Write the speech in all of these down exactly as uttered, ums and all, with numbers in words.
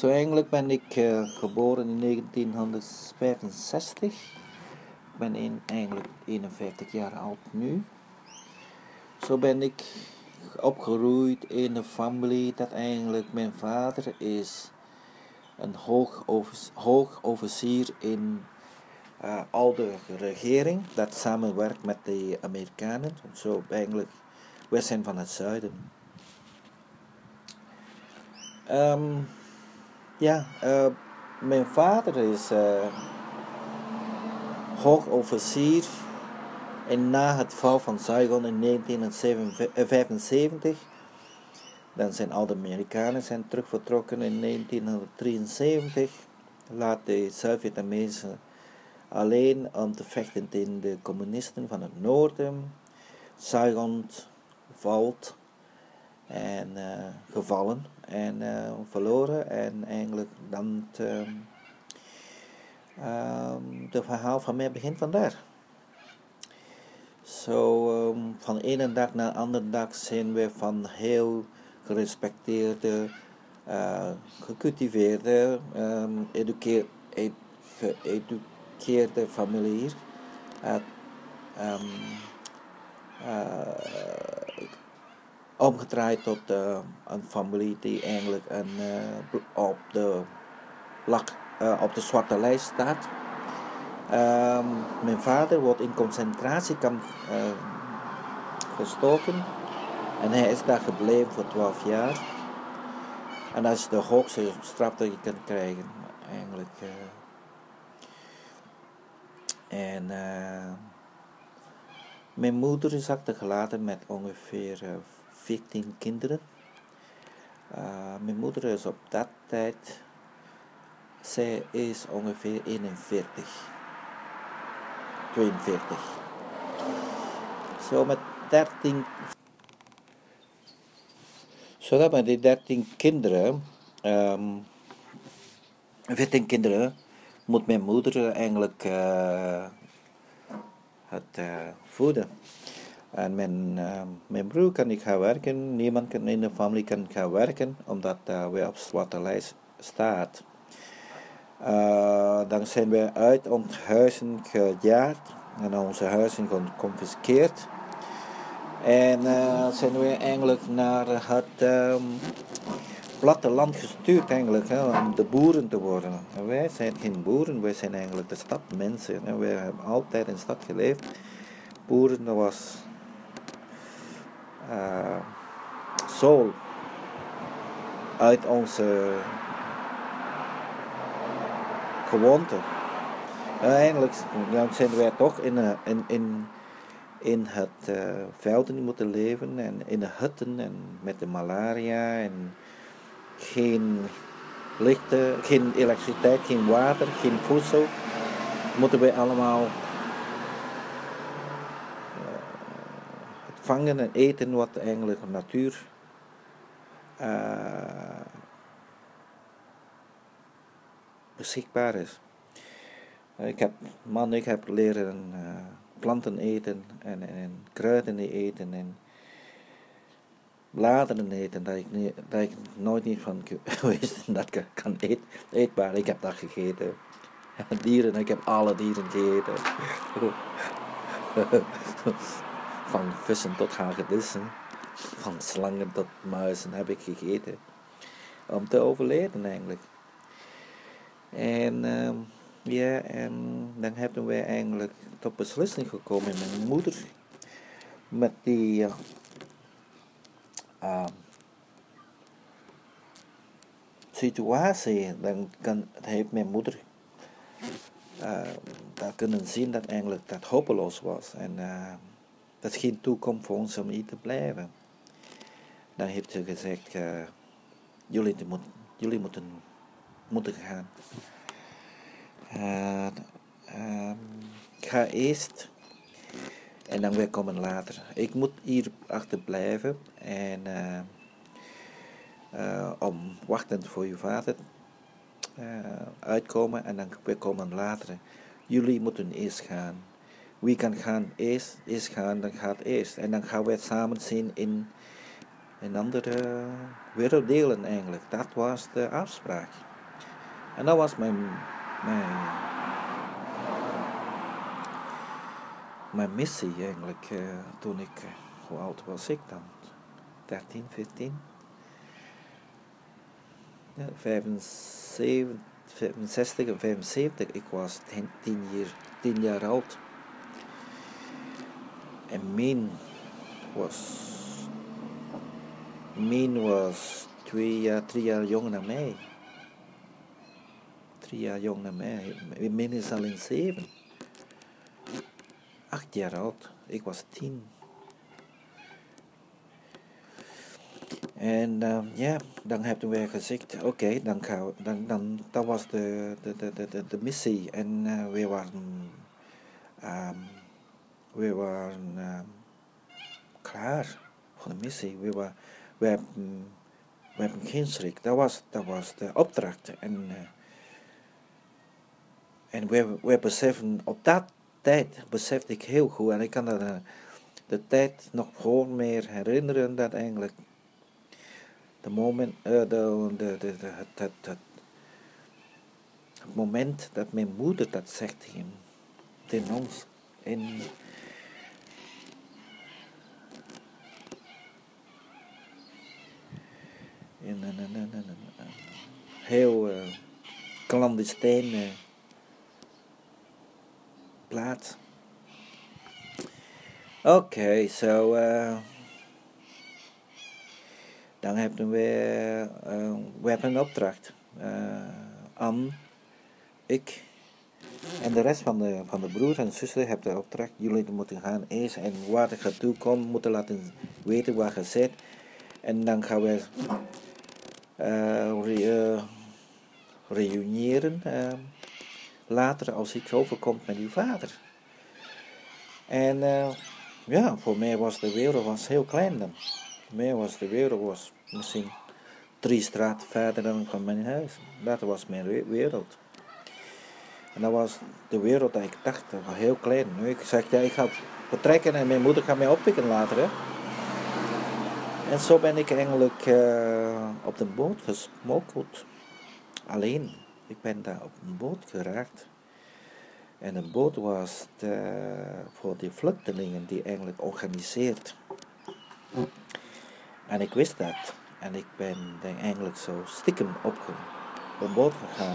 Zo eigenlijk ben ik uh, geboren in negentienhonderdvijfenzestig. Ik ben in, eigenlijk eenenvijftig jaar oud nu. Zo ben ik opgegroeid in een familie dat eigenlijk mijn vader is een hoog, hoog officier in uh, oude regering dat samenwerkt met de Amerikanen. Zo eigenlijk, wij zijn van het zuiden. Um, ja, uh, mijn vader is uh, hoog officier en na het val van Saigon in negentien vijfenzeventig, dan zijn al de Amerikanen zijn terug vertrokken in negentien drieënzeventig, laat de Zuid-Vietnamezen alleen om te vechten tegen de communisten van het noorden. Saigon valt en uh, gevallen en uh, verloren en eigenlijk dan te, uh, de verhaal van mij begint vandaar. Zo um, van de ene dag naar de andere dag zijn we van heel gerespecteerde, uh, gecultiveerde, um, edukeer, ed, geëduceerde familie. Uh, um, uh, omgedraaid tot uh, een familie die eigenlijk een, uh, op, de, uh, op de zwarte lijst staat. Um, mijn vader wordt in concentratiekamp uh, gestoken en hij is daar gebleven voor twaalf jaar. En dat is de hoogste straf dat je kan krijgen eigenlijk. Uh. En uh, mijn moeder is achtergelaten met ongeveer uh, veertien kinderen. Uh, mijn moeder is op dat tijd, zij is ongeveer eenenveertig. tweeënveertig. Zo met dertien. Zodat met die dertien kinderen, um, veertien kinderen, moet mijn moeder eigenlijk uh, het uh, voeden. En mijn, uh, mijn broer kan niet gaan werken, niemand kan in de familie kan gaan werken, omdat uh, we op zwarte lijst staat. Uh, dan zijn we uit ons huizen gejaagd en onze huizen geconfiskeerd. En uh, zijn we eigenlijk naar het um, platteland gestuurd eigenlijk, hè, om de boeren te worden. En wij zijn geen boeren, wij zijn eigenlijk de stadmensen. En wij hebben altijd in de stad geleefd. Boeren, dat was uh, zo uit onze gewoonte. Uh, eigenlijk ja, zijn wij toch in, uh, in, in, in het uh, velden moeten leven en in de hutten en met de malaria en geen lichten, geen elektriciteit, geen water, geen voedsel. Moeten wij allemaal uh, het vangen en eten wat eigenlijk de natuur uh, beschikbaar is. Ik heb, man, ik heb leren uh, planten eten en, en, en kruiden eten en bladeren eten, dat ik, niet, dat ik nooit niet van wist dat ik kan eten, eetbaar. Ik heb dat gegeten. Dieren, ik heb alle dieren gegeten. Van vissen tot hagedissen, van slangen tot muizen heb ik gegeten. Om te overleven eigenlijk. En uh, ja, en dan hebben wij eigenlijk tot beslissing gekomen met mijn moeder. Met die uh, uh, situatie, dan kan, heeft mijn moeder uh, dat kunnen zien dat eigenlijk dat hopeloos was. En uh, dat is geen toekomst voor ons om hier te blijven. Dan heeft ze gezegd, uh, jullie, moet, jullie moeten, moeten gaan. Uh, uh, ik ga eerst en dan weer komen later. Ik moet hier achterblijven en uh, uh, om wachten voor je vader uh, uitkomen en dan weer komen later. Jullie moeten eerst gaan. Wie kan gaan eerst, eerst gaan, dan gaat eerst. En dan gaan we het samen zien in, in andere werelddelen eigenlijk. Dat was de afspraak. En dat was mijn, mijn, mijn missie eigenlijk, uh, toen ik, uh, hoe oud was ik dan? dertien, veertien? Ja, vijfenzeventig, vijfenzestig en vijfenzeventig. Ik was tien jaar, tien jaar oud. En Mien was, Mien was twee jaar, drie jaar jonger dan mij. Drie jaar jonger dan mij. Mien is al in zeven. Acht jaar oud. Ik was tien. En uh, ja, dan hebben we gezegd, oké, okay, dan gaan we, dan, dan, dat was de, de, de, de, de missie. En uh, we waren, um, we waren um, klaar voor de missie. We, waren, we, hebben, we hebben geen schrik. Dat was, dat was de opdracht. En, uh, en we, we beseffen, op dat tijd besefte ik heel goed, en ik kan dat, uh, de tijd nog gewoon meer herinneren, dat eigenlijk de moment, uh, de, de, de, de, het, het, het, het moment dat mijn moeder dat zegt tegen, tegen ons. En in een, een, een, een, een heel uh, clandestine plaats. Oké, okay, zo so, uh, dan hebben we, uh, we hebben een opdracht. Uh, Anne, ik en de rest van de, van de broers en zussen hebben de opdracht. Jullie moeten gaan eerst en waar ik naartoe kom, moeten laten weten waar je zit. En dan gaan we uh, re, uh, reuniëren uh, later als iets overkomt met uw vader. En uh, ja, voor mij was de wereld was heel klein dan. Voor mij was de wereld was misschien drie straten verder dan van mijn huis. Dat was mijn wereld. En dat was de wereld dat ik dacht, dat was heel klein. Nu, ik zeg, ja, ik ga vertrekken en mijn moeder gaat mij oppikken later. Hè. En zo ben ik eigenlijk uh, op de boot gesmokkeld. Alleen, ik ben daar op een boot geraakt. En de boot was de, voor die vluchtelingen die eigenlijk organiseert. En ik wist dat. En ik ben dan eigenlijk zo stiekem op de boot gegaan.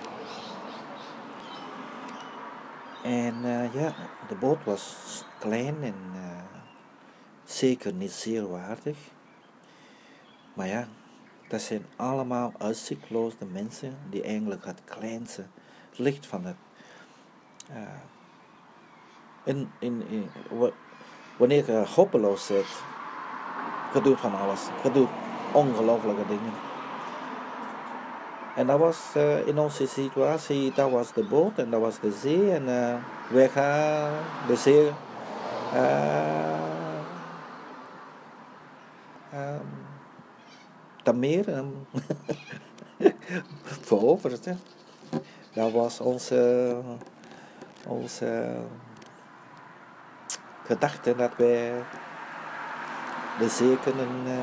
En uh, ja, de boot was klein en uh, zeker niet zeer waardig. Maar ja, dat zijn allemaal uitzichtloze mensen die eigenlijk het kleinste licht van het... Uh, in, in, in, wanneer je hopeloos zit, je doet van alles. Je doet ongelofelijke dingen. En dat was uh, in onze situatie, dat was de boot en dat was de zee. En uh, wij gaan de zee uh, um, dat meer um, veroverd. Hè. Dat was onze, onze gedachte dat wij de zee kunnen uh,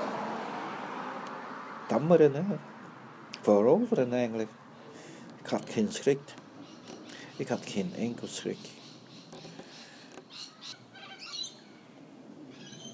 tammeren. Hè. Veroveren eigenlijk. Ik had geen schrik. Ik had geen enkel schrik.